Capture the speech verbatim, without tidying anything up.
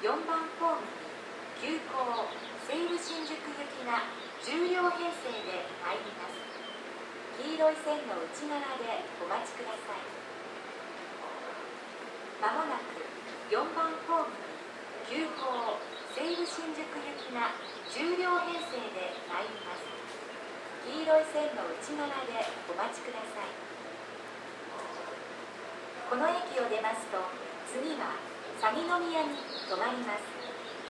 よんばんホームに急行西武新宿行きがじゅう両編成で参ります。黄色い線の内側でお待ちください。まもなくよんばんホームに急行西武新宿行きがじゅう両編成で参ります。黄色い線の内側でお待ちください。この駅を出ますと次は鷺宮に停まります。